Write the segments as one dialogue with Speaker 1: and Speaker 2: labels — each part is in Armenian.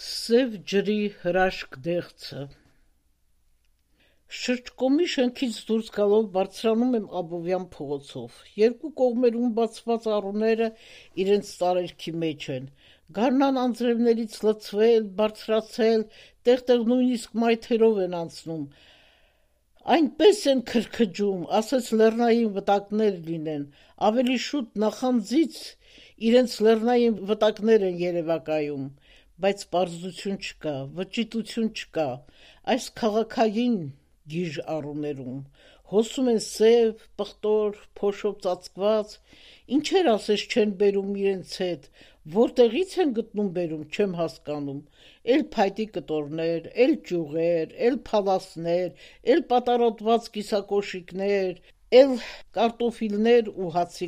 Speaker 1: Սև ջրի հրաշք դեղցը Շրջկոմի շենքից դուրս գալով բարձրանում եմ Աբովյան փողոցով։ Երկու կողմերում բացված առուները իրենց տարերքի մեջ են։ Գարնան անձրևներից լցվել, բարձրացել, տեղ-տեղ նույնիսկ մայթերով են անցնում։ Այնպես են քրքջում, ասես լեռնային վտակներ լինեն, ավելի շուտ նախանձից իրենց լեռնային վտակներ են երևակայում, բայց պարզություն չկա, վճիտություն չկա, այս քաղաքային գիժ առուներում, հոսում են սև, պղտոր, փոշով ծածկված, ինչեր ասես չեն բերում իրենց հետ, որտեղից են գտնում բերում, չեմ հասկանում, էլ փայտի կտորներ, էլ ճյուղեր, էլ փալասներ, էլ պատարոտված կիսակոշիկներ, էլ կարտոֆիլներ ու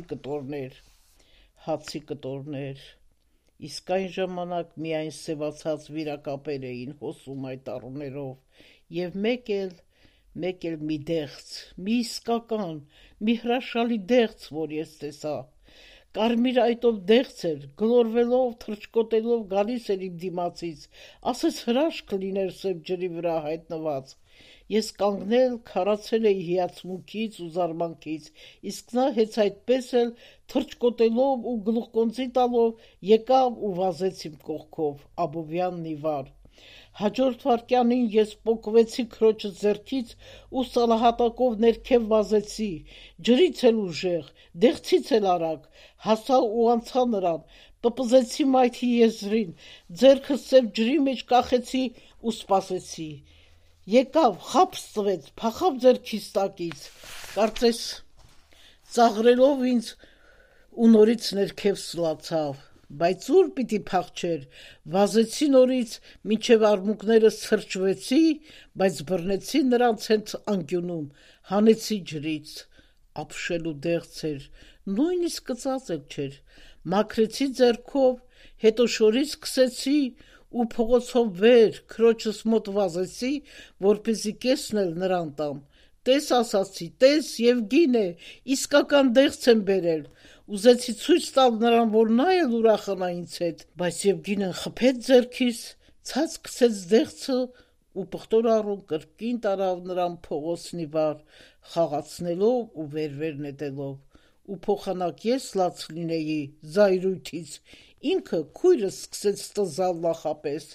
Speaker 1: հացի կտորներ, իսկ այն ժամանակ միայն սևացած վիրակապեր էին հոսում այդ առուներով, և մեկ էլ մի դեղց, մի իսկական, մի հրաշալի դեղց, որ ես տեսա, կարմիր այտով դեղց էր, գլորվելով, թռչկոտելով գալիս էր իմ դիմացից, ասես հրաշք լիներ սև ջրի վրա հայտնված, ես կանգնել, քարացել էի հիացմունքից ու զարմանքից, իսկ նա հենց այդպես էլ թռչկոտելով ու գլուխկոնծի տալով եկավ ու վազեց իմ կողքով, Աբովյան նիվար, հաջորդ վայրկյանին ես պոկվեցի քրոջս ձեռքից ու սալահատակով ներքև վազեցի, ջրից էլ ուժեղ, դեղցից էլ արագ, հասա ու անցա նրան, պպզեցի մայթի եզրին, ձեռքս սև ջրի մեջ կախեցի ու սպասեցի, եկավ, խաբս տվեց, փախավ ձեռքիս տակից, կարծես ծաղրելով ինձ ու նորից ներքև սլացավ, բայց ուր պիտի փախչեր, վազեցի նորից, մինչև արմունկներս թրջվեցի, բայց բռնեցի նրանց հենց անկյունում, հանեցի ջրից, ապշելու դեղց էր, նույնիսկ կծած էլ չէր, մաքրեցի ձեռքով, հետո շորից սկսեցի ու փողոցով վեր, քրոջս մոտ վազեցի, որպեսզի կեսն էլ նրան տամ, տես ասացի, տես Եվգին է, իսկական դեղց եմ բերել, ուզեցի ցույց տալ նրան, որ նա էլ ուրախանա ինձ հետ, բայց Եվգինեն խփեց ձեռքիս, ցած գցեց դեղցը ու պղտոր առուն կրկին տարավ նրան փողոցնիվար, խաղացնելով ու վեր նետելով, ու փոխանակ ես լաց լինեի զայրույթից, ինքը քույրս սկսեց տզալ նախապես,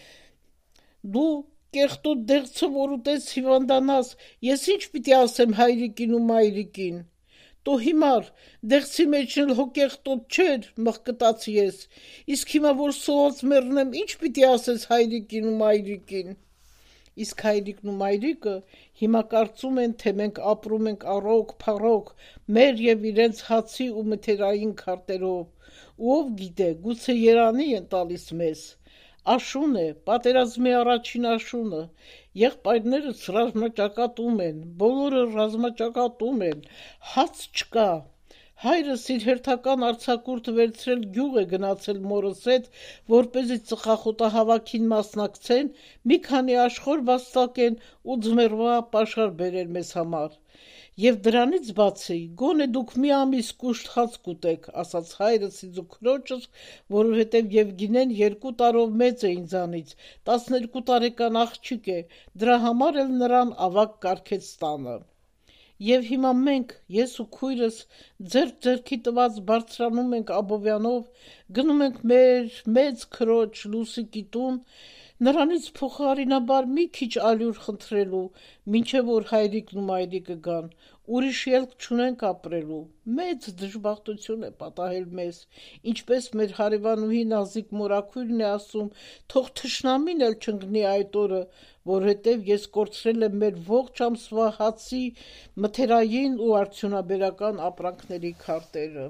Speaker 1: դու կեղտոտ դեղցը, որ ուտես հիվանդանաս, ես ինչ պիտի ասեմ հայրիկին ու մայրիկին, տո հիմար, դեղցի մեջ էլ հո կեղտոտ չէր, մղկտացի ես, իսկ հիմա որ սոված մեռնեմ, ինչ պիտի ասես հայրիկին ու մայրիկին, իսկ հայրիկն ու մայրիկը հիմա կարծում են, թե մենք ապրում ենք առոք, փառոք, մեր և իրենց հացի ու մթերային քարտերով, ու ով գիտե, գուցե երանի են տալիս մեզ, աշուն է, պատերազմի առաջին աշունը, եղբայրներս ռազմաճակատում են, բոլորը ռազմաճակատում են, հաց չկա, հայրս իր հերթական արձակուրդը վերցրել գյուղ է գնացել մորս հետ, որպեսզի ծխախոտահավաքին մասնակցեն, մի քանի աշխոր վաստակեն ու ձմեռվա պաշար բերեն մեզ համար, և դրանից բացի, գոնե դուք մի ամիս կուշտ հաց կուտեք, ասաց հայրս ինձ ու քրոջս, որովհետև Եվգինեն 2 տարով մեծ է ինձանից, 12 տարեկան աղջիկ է, դրա համար էլ նրան ավագ կարգեց տանը, և հիմա մենք, ես ու քույրս, ձեռքի տված բարձրանում ենք Աբովյանով, գնում ենք մեր մեծ քրոջ Լուսիկի տուն, նրանից փոխարինաբար մի քիչ ալյուր խնդրելու, մինչև որ հայրիկն ու մայրիկը գան, ուրիշ ելք չունենք ապրելու, մեծ դժբախտություն է պատահել մեզ, ինչպես մեր հարևանուհի Նազիկ մորաքույրն է ասում, թող թշնամին էլ չընկնի այդ օրը, որովհետև ես կորցրել եմ մեր ողջ ամսվա հացի, մթերային ու արդյունաբերական ապրանքների քարտերը,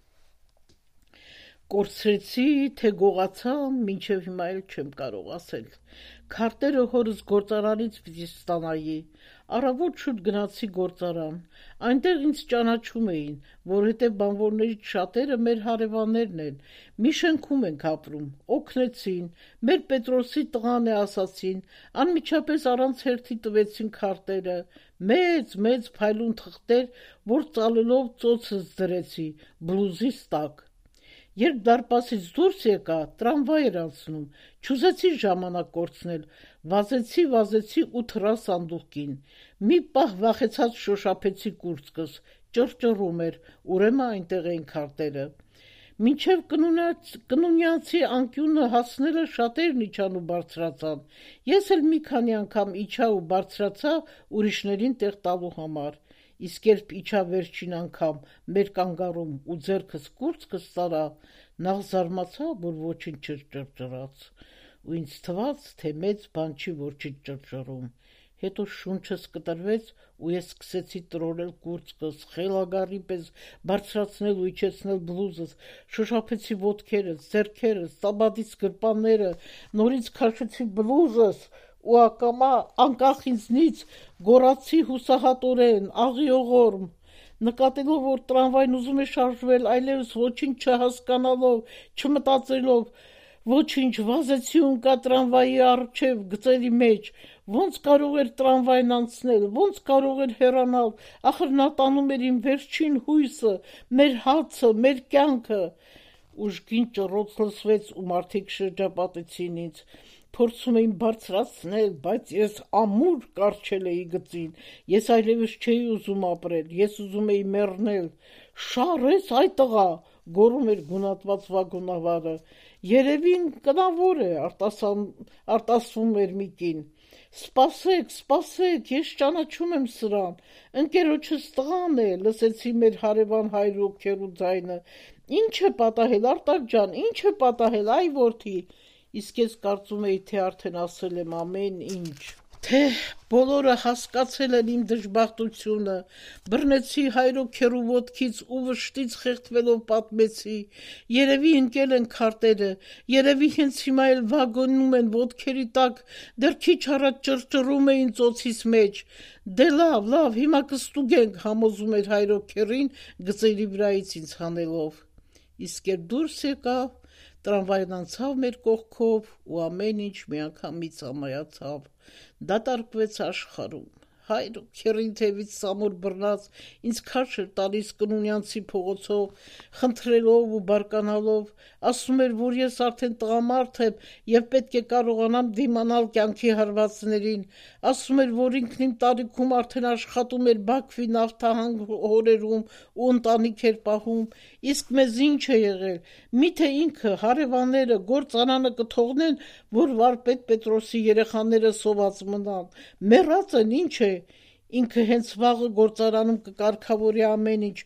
Speaker 1: կորցրեցի, թե գողացա, մինչև հիմա էլ չեմ կարող ասել, քարտերը հորս գործարանից պիտի ստանայի, առավոտ շուտ գնացի գործարան, այնտեղ ինձ ճանաչում էին, որովհետև բանվորներից շատերը մեր հարևաններն են, մի շենքում ենք ապրում, օգնեցին, մեր Պետրոսի տղան է ասացին, անմիջապես առանց հերթի տվեցին քարտերը, մեծ փայլուն թղթեր, որ ծալելով ծոցս դրեցի, բլուզիս տակ, Երբ դարպասից դուրս եկա, տրամվայ էր անցնում, չուզեցի ժամանակ կորցնել, վազեցի ու թռա սանդուղքին, մի պահ վախեցած շոշափեցի կուրծքս, ճռճռում էր, ուրեմն այնտեղ էին քարտերը, մինչև կնունյանցի անկյունը հասնելը շատերն իջան ու բարձրացան, ես էլ մի քանի անգամ իջա ու բարձրացա ուրիշներին տեղ տալու համար, իսկ երբ իջա վերջին անգամ մեր կանգառում ու ձեռքս կուրծքս տարա, նախ զարմացա, որ ոչինչ չէր ճռճռած, ու ինձ թվաց, թե մեծ բան չի, որ չի ճռճռում, հետո շունչս կտրվեց ու ես սկսեցի տրորել կուրծքս, խելագարի պես բարձրացնել ու իջեցնել բլուզս, շոշափեցի ոտքերս, ձեռքերս, տաբադից գրպանները, նորից քաշեցի բլուզս ու ակամա անկախ ինձնից գոռացի հուսահատորեն, աղիողորմ, նկատելով, որ տրամվայն ուզում է շարժվել, այլևս ոչինչ չհասկանալով, չմտածելով, ոչինչ, վազեցի ու ընկա տրամվայի առջև գծերի մեջ, ոնց կարող էր տրամվայն անցնել, ոնց կարող էր հեռանալ, ախր նա տանում էր իմ վերջին հույսը, մեր հացը, մեր կյանքը, ուժգին ճռոց լսվեց ու մարդիկ շրջապատեցին ինձ, փորձում էին բարձրացնել, բայց ես ամուր կառչել էի գծին, ես այլևս չէի ուզում ապրել, ես ուզում էի մեռնել, շարես այ տղա, գոռում էր գունատված վագոնավարը, երևին կնավոր է, արտասվում էր մի կին, սպասեք, ես ճանաչում եմ սրան, ընկերոջս տղան է, լսեցի մեր հարևան հայրոքերու ձայնը, ինչ է պատահել, Արտակ ջան, ինչ է պատահել, այ որդի, իսկ ես կարծում էի, թե արդեն ասել եմ ամեն ինչ, թե բոլորը հասկացել են իմ դժբախտությունը, բռնեցի հայրոքերու ոտքից ու վշտից խեղդվելով պատմեցի, երևի ընկել են քարտերը, երևի հենց հիմա էլ վագոնում են ոտքերի տակ, դեռ քիչ առաջ ճռճռում էին ծոցիս մեջ, դե լավ, հիմա կստուգենք, համոզում էր հայրոքերին գծերի վրայից ինձ հանելով, իսկ երբ դուրս եկա, տրամվայն անցավ մեր կողքով ու ամեն ինչ միանգամից ամայացավ, դատարկվեց աշխարհում, հայրոքերին թևից սամուր բռնած, ինձ քարշ էր տալիս կնունյանցի փողոցով, խնդրելով ու բարկանալով, ասում էր, որ ես արդեն տղամարդ եմ և պետք է կարողանամ դիմանալ կյանքի հարվածներին, ասում էր, որ ինքն իմ տարիքում արդեն աշխատում էր Բաքվի նավթահանգ հորերում ու ընտանիք էր պահում, իսկ մեզ ինչ է եղել, միթե ինքը, հարևանները, գործարանը կթողնեն, որ վարպետ Պետրոսի երեխաները սոված մնան, մեռած են, ինչ է, ինքը հենց վաղը գործարանում կկարգավորի ամեն ինչ,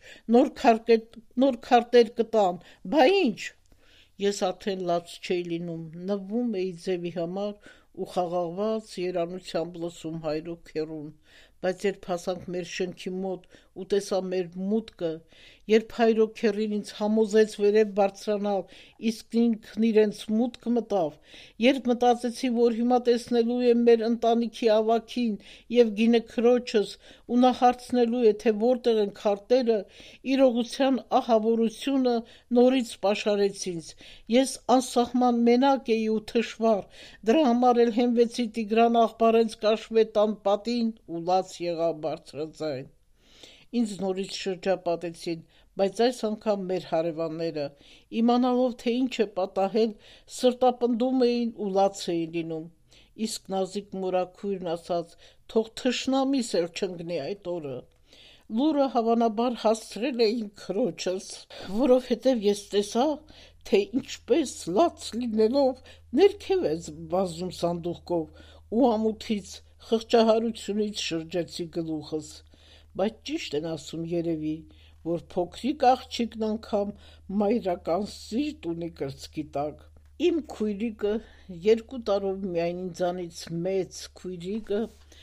Speaker 1: նոր քարտեր կտան, բա ինչ, ես արդեն լաց չէի լինում, նվվում էի ձևի համար ու խաղաղված երանությամբ լսում հայրոքերուն, բայց երբ հասանք մեր շենքի մոտ ու տեսա մեր մուտքը, երբ հայրոքերին ինձ համոզեց վերև բարձրանալ, իսկ ինքն իրենց մուտք մտավ, երբ մտածեցի, որ հիմա տեսնելու եմ մեր ընտանիքի ավագին և գինեքրոջս ու նա հարցնելու է, թե որտեղ են քարտերը, իրողության ահավորությունը նորից պաշարեց ինձ, ես անսահման մենակ էի ու թշվառ, դրա համար էլ հենվեցի Տիգրան աղբարենց կաշվետան պատին ու լաց եղա բարձրաձայն, ինձ նորից շրջապատեցին, բայց այս անգամ մեր հարևանները, իմանալով, թե ինչ է պատահել, սրտապնդում էին ու լաց էին լինում, իսկ Նազիկ մորաքույրն ասաց, թող թշնամիս էլ չընկնի այդ օրը, լուրը հավանաբար հասցրել էին քրոջս, որովհետև ես տեսա, թե ինչպես լաց լինելով ներքև է վազում սանդուղքով ու ամոթից, խղճահարությունից շրջեցի գլուխս, բայց ճիշտ են ասում երևի, որ փոքրիկ աղջիկն անգամ մայրական սիրտ ունի կրծքի տակ, իմ քույրիկը, 2 տարով միայն ինձանից մեծ քույրիկը,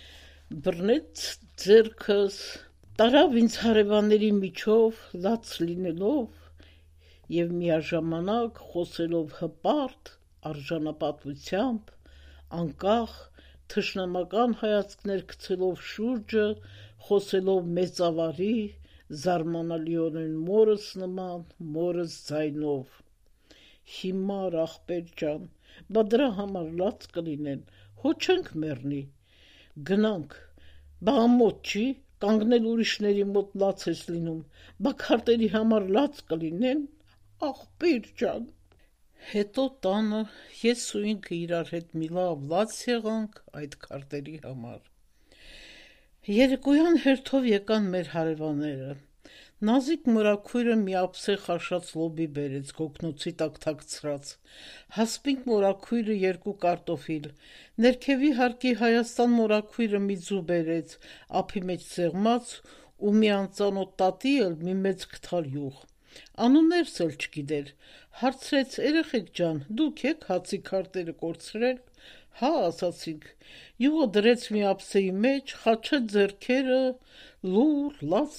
Speaker 1: բռնեց ձեռքս, տարավ ինձ հարևանների միջով, լաց լինելով և միաժամանակ խոսելով հպարտ, արժանապատվությամբ, անկախ, թշնամական հայացքներ գցելով շուրջը, խոսելով մեծավարի, զարմանալիորեն մորս նման, մորս ձայնով, հիմար ախպեր ջան, բա դրա համար լաց կլինեն, հո չենք մեռնի, գնանք, բա ամոթ չի, կանգնել ուրիշների մոտ լաց ես լինում, բա քարտերի համար լաց կլինեն, աղբիր ջան։ Հետո տանը ես ու ինքը իրար հետ մի լավ լաց եղանք այդ քարտերի համար։ Երեկոյան հերթով եկան մեր հարևանները։ Նազիկ մորաքույրը մի ափսե խաշած լոբի բերեց, գոգնոցի տակ թաքցրած, հասպինգ մորաքույրը 2 կարտոֆիլ, ներքևի հարկի Հայաստան մորաքույրը մի ձու բերեց, ափի մեջ սեղմած ու մի անծանոթ տատի էլ մի մեծ քթար յուղ։ Անուններս էլ չգիտեր, հարցրեց երեխեք ջան, դուք եք հացի քարտերը կորցրել։ Հա, ասացինք, յուղը դրեց մի ափսեի մեջ, խաչեց ձեռքերը, լուր, լաց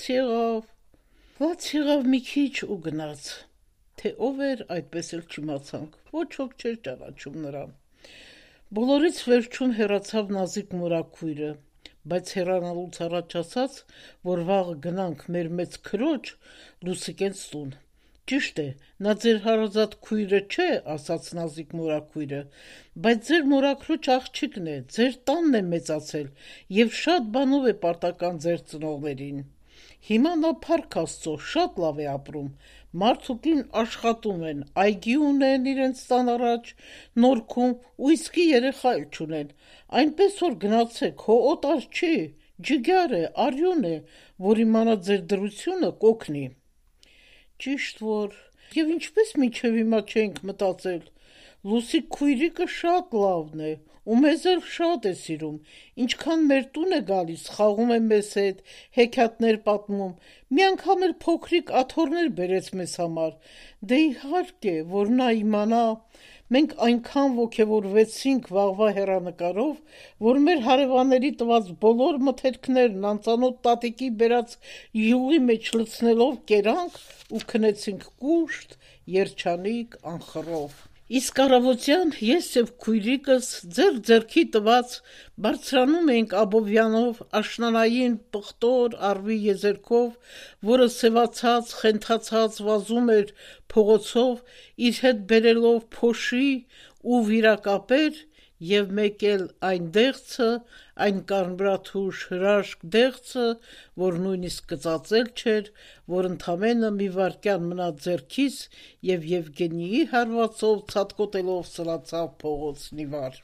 Speaker 1: եղավ մի քիչ ու գնաց, թե ով էր այդպես էլ չիմացանք, ոչ ոք չէր ճանաչում նրան։ Բոլորից վերջում հեռացավ Նազիկ մորաքույրը, բայց հեռանալուց առաջ ասաց, որ վաղը գնանք մեր մեծ քրոջ Լուսիկենց տուն։ Ճիշտ է, նա ձեր հարազատ քույրը չէ, ասաց Նազիկ մորաքույրը, բայց ձեր մորաքրոջ աղջիկն է, ձեր տանն է մեծացել եւ շատ բանով է պարտական ձեր ծնողներին։ Հիմա նա փառք Աստծո, շատ լավ է ապրում, մարդ ու կին աշխատում են, այգի ունեն իրենց տան առաջ, նորքում ու իսկի երեխա էլ չունեն, այնպես որ գնացեք, հո օտար չի, ջիգար է, արյուն է, որ իմանա ձեր դրությունը կօգնի։ Ճիշտ որ, եւ ինչպես մինչեւ հիմա չենք մտածել, Լուսիկ քույրիկը շատ լավն է, ու մեզ էլ շատ է սիրում, ինչքան մեր տուն է գալիս, խաղում է մեզ հետ, հեքիաթներ պատմում, մի անգամ էլ փոքրիկ աթոռներ բերեց մեզ համար, դե իհարկե, որ նա իմանա, մենք այնքան ոգևորվեցինք վաղվա հեռանկարով, որ մեր հարևանների տված բոլոր մթերքներն անծանոթ տատիկի բերած յուղի մեջ լցնելով կերանք ու քնեցինք կուշտ, երջանիկ, անխռով։ Իսկ առավոտյան ես եւ քույրիկս ձեռքի տված բարձրանում էինք Աբովյանով աշնանային պղտոր առվի եզերքով, որը սևացած, խենթացած վազում էր փողոցով, իր հետ բերելով փոշի ու վիրակապեր եւ մեկ էլ այն դեղցը, այն կարմրաթուշ հրաշք դեղցը, որ նույնիսկ կծածել չէր, որ ընդամենը մի վայրկյան մնաց ձեռքիս եւ Եվգենիի հարվածով ցատկոտելով սլացավ փողոցնի վար։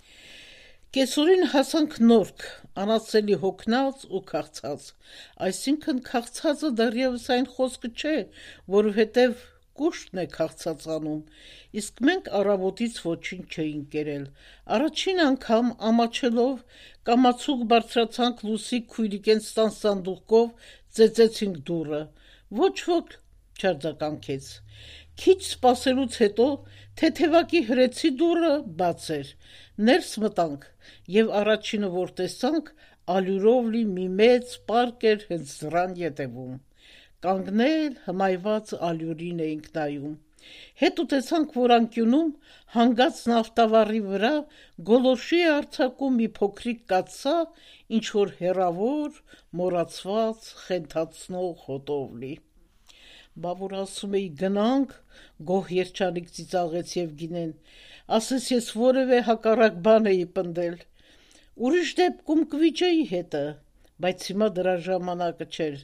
Speaker 1: Կեսօրին հասանք Նորք, անասելի հոգնած ու քաղցած, այսինքն քաղցածը դեռևս այն խոսքը չէ, որովհետև կուշտն է քաղցածանում, իսկ մենք առավոտից ոչինչ չէինք կերել, առաջին անգամ ամաչելով կամացուկ բարձրացանք Լուսիկ քույրիկենց տան սանդուղքով, ծեծեցինք դուռը, ոչ ոք չարձագանքեց, քիչ սպասելուց հետո թեթևակի հրեցի դուռը բաց էր, ներս մտանք եւ առաջինը որ տեսանք ալյուրով լի մի մեծ պարկ էր հենց դռան ետևում, կանգնել հմայված ալյուրին էինք նայում, հետո տեսանք, որ անկյունում հանգած նավթավառի վրա գոլորշի է արձակում մի փոքրիկ կաթսա, ինչ-որ հեռավոր, մոռացված, խենթացնող հոտով լի։ Բա որ ասում էի գնանք, գոհ երջանիկ ծիծաղեց Եվգինեն, ասես ես որևէ հակառակ բան էի պնդել, ուրիշ դեպքում կվիճեի հետը, բայց հիմա դրա ժամանակը չէր,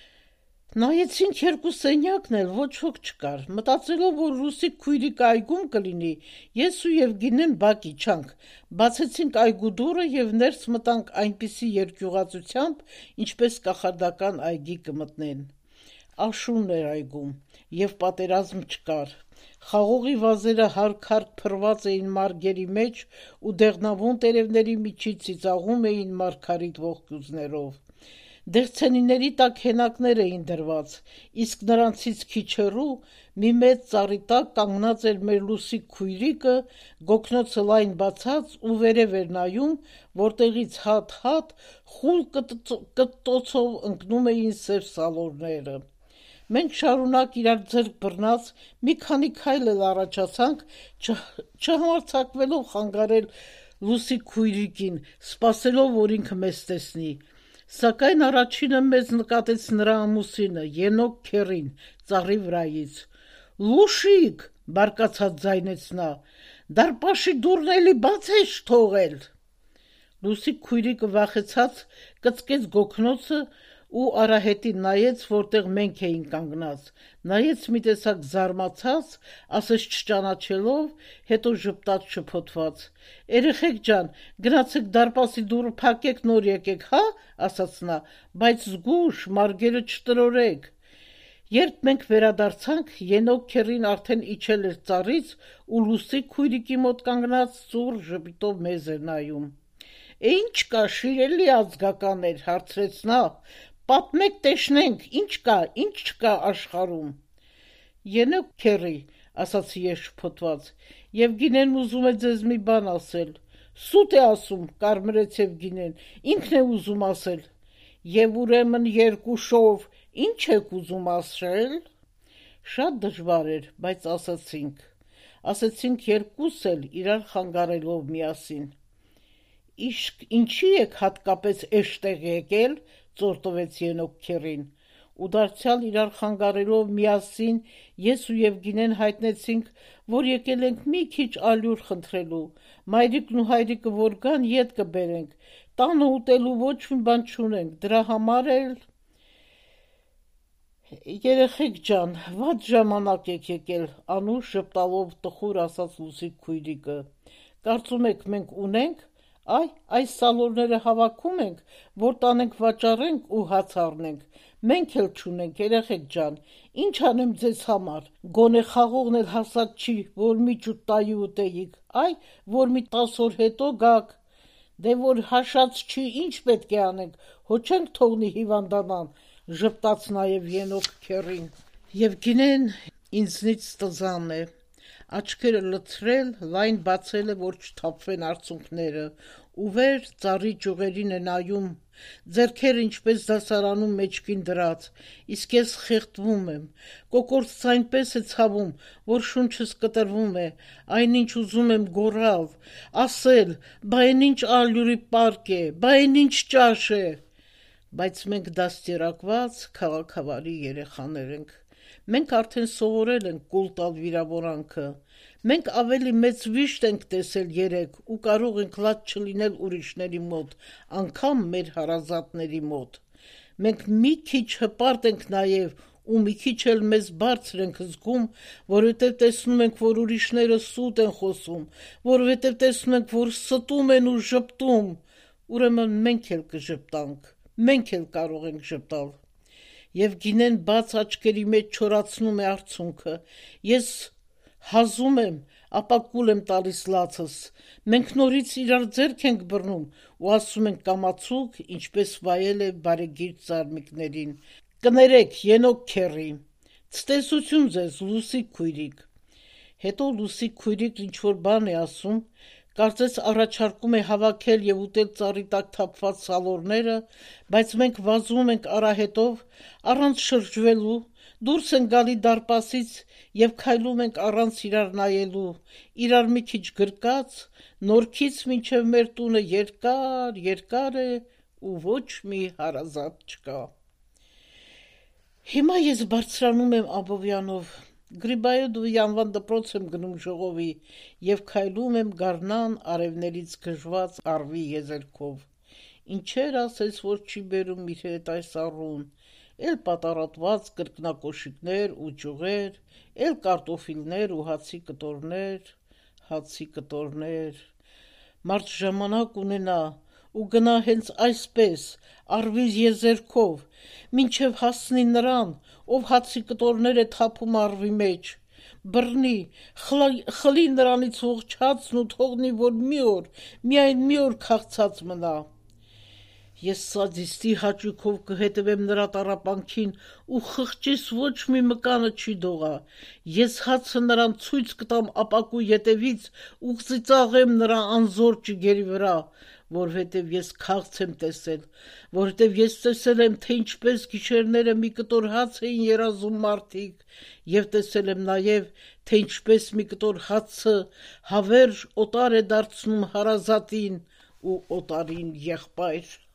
Speaker 1: նայեցինք երկու սենյակն էլ ոչ ոք չկար, մտածելով, որ Լուսիկ քույրիկը այգում կլինի, ես ու Եվգինեն բակի չանք, բացեցինք այգու դուռը եւ ներս մտանք այնպիսի երկյուղածությամբ, ինչպես կախարդական այգի կմտնեն։ Աշունն էր այգում եւ պատերազմ չկար, խաղողի վազերը հարկ-հարկ փռված էին մարգերի մեջ ու դեղնավուն տերևների միջից ծիծաղում էին մարգարիտ ողկյուզներով։ Դեղցենիների տակ հենակներ էին դրված, իսկ նրանցից քիչ հեռու մի մեծ ծառի տակ կանգնած էր մեր Լուսիկ քույրիկը, գոգնոցը լայն բացած ու վերև էր նայում, որտեղից հատ-հատ խուլ կտտոցով ընկնում էին սև սալորները։ Մենք շարունակ իրար ձեռք բռնած մի քանի քայլ էլ առաջացանք, չհամարձակվելով խանգարել Լուսիկ քույրիկին, սպասելով, որ ինքը մեզ տեսնի։ Սակայն առաջինը մեզ նկատեց նրա ամուսինը, Ենոք քեռին, ծառի վրայից։ Լուշիկ, բարկացած ձայնեց նա, դարպաշի դուռն էլի բաց ես թողել։ Լուսիկ քույրիկը վախեցած կծկեց գոգնոցը ու Արահետին նայեց, որտեղ մենք էինք կանգնած, նայեց մի տեսակ զարմացած, ասես չճանաչելով, հետո ժպտաց շփոթված. «Երեխեք ջան, գնացեք դարպասի դուռը փակեք, նոր եկեք, հա», ասաց նա, «բայց զգույշ, մարգերը չտրորեք»։ Երբ մենք վերադարձանք, Ենոք քեռին արդեն իջել էր ծառից ու Լուսիկ քույրիկի մոտ կանգնած ծուռ ժպիտով մեզ էր նայում։ «Ինչ կա, շիրելի ազգականներ», հարցրեց նա, «պատմեք տեսնենք, ինչ կա, ինչ չկա աշխարհում»։ «Ենոք քեռի», ասացի ես շփոթված, «Եվգինեն ուզում է ձեզ մի բան ասել»։ «Սուտ է ասում», կարմրեց Եվգինեն, «ինքն է ուզում ասել»։ «Եվ ուրեմն երկուշով ինչ եք ուզում ասել»։ Շատ դժվար էր, բայց ասացինք երկուս էլ իրար խանգարելով միասին։ «Իսկ ինչի եք հատկապես էշտեղ եկել», ծորտվեց Ենոք քեռին, ու դարձյալ իրար խանգարելով միասին ես ու Եվգինեն հայտնեցինք, որ եկել ենք մի քիչ ալյուր խնդրելու, մայրիկն ու հայրիկը որ գան, ետ կբերենք, տանը ուտելու ոչ մի բան չունենք, դրա համար էլ… «Երեխեք ջան, վատ ժամանակ եք եկել», անուշ ժպտալով տխուր ասաց Լուսիկ քույրիկը, «կարծում եք մենք ունենք, այս սալորները հավաքում ենք, որ տանենք վաճառենք ու հաց առնենք, մենք էլ չունենք, երեխեք ջան, ինչ անեմ ձեզ համար, գոնե խաղողն էլ հասած չի, որ մի ճուտ տայի ուտեիք, որ մի 10 օր հետո գաք, դե որ հաշած չի, ինչ պետք է անենք, հո չենք թողնի հիվանդանան», ժպտաց նաև Ենոք քեռին։ Եվգինեն ինձնից տզան է, աչքերը լցրել, լայն բացել է, որ չթափվեն արցունքները, ու վեր ծառի ճյուղերին է նայում, ձեռքերը ինչպես դասարանում մեջքին դրած, իսկ ես խեղդվում եմ, կոկորդս այնպես է ցավում, որ շունչս կտրվում է, այնինչ ուզում եմ գոռալ, ասել, բա այն ինչ ալյուրի պարկ է, բա այն ինչ ճաշ է, բայց մենք դաստիարակված քաղաքավարի երեխաներ ենք, մենք արդեն սովորել ենք կուլ տալ վիրավորանքը, մենք ավելի մեծ վիշտ ենք տեսել երեկ ու կարող ենք լաց չլինել ուրիշների մոտ, անգամ մեր հարազատների մոտ, մենք մի քիչ հպարտ ենք նաև ու մի քիչ էլ մեզ բարձր ենք զգում, որովհետև տեսնում ենք, որ ուրիշները սուտ են խոսում, որովհետև տեսնում ենք, որ ստում են ու ժպտում, ուրեմն մենք էլ կժպտանք, մենք էլ կարող ենք ժպտալ։ Եվգինեն բաց աչքերի մեջ չորացնում է արցունքը, ես հազում եմ, ապա կուլ եմ տալիս լացս, մենք նորից իրար ձեռք ենք բռնում ու ասում ենք կամացուկ, ինչպես վայել է բարեգիրճ զարմիկներին, կներեք Ենոք քեռի, ցտեսություն ձեզ Լուսիկ քույրիկ։ Հետո Լուսիկ քույրիկն ինչ-որ բան է ասում, կարծես առաջարկում է հավաքել և ուտել ծառի տակ թափված սալորները, բայց մենք վազում ենք Արահետով, առանց շրջվելու, դուրս ենք գալի դարպասից և քայլում ենք առանց իրար նայելու, իրար մի քիչ գրկած, նորքից մինչև մեր տունը երկար է ու ոչ մի հարազատ չկա։ Հիմա ես բարձրանում եմ Աբովյանով, Գրիբայեդովի անվան դպրոց եմ գնում ժողովի և քայլում եմ գարնան արևներից գժված առվի եզերքով։ Ինչեր ասես, որ չի բերում իր հետ այս առուն, էլ պատարատված կրկնակոշիկներ ու ճյուղեր, էլ կարտոֆիլներ ու հացի կտորներ։ Մարդ ժամանակ ունենա ու գնա հենց այսպես, առվի եզերքով, մինչև հասնի նրան, ով հացի կտորներ է թափում առվի մեջ, բռնի, խլի նրանից ողջ հացն ու թողնի, որ միայն մի օր քաղցած մնա։ Ես սադիստի հաճույքով կհետևեմ նրա տառապանքին ու խղճիս ոչ մի մկանը չի դողա, ես հացը նրան ցույց կտամ ապակու ետևից ու կծիծաղեմ նրա անզոր ճիգերի վրա, որովհետև ես քաղց եմ տեսել, որովհետև ես տեսել եմ, թե ինչպես գիշերները մի կտոր հաց էին երազում մարդիկ, և տեսել եմ նաև, թե ինչպես մի կտոր հացը հավերժ օտար է դարձնում հարազատին ու օտարին եղբայր։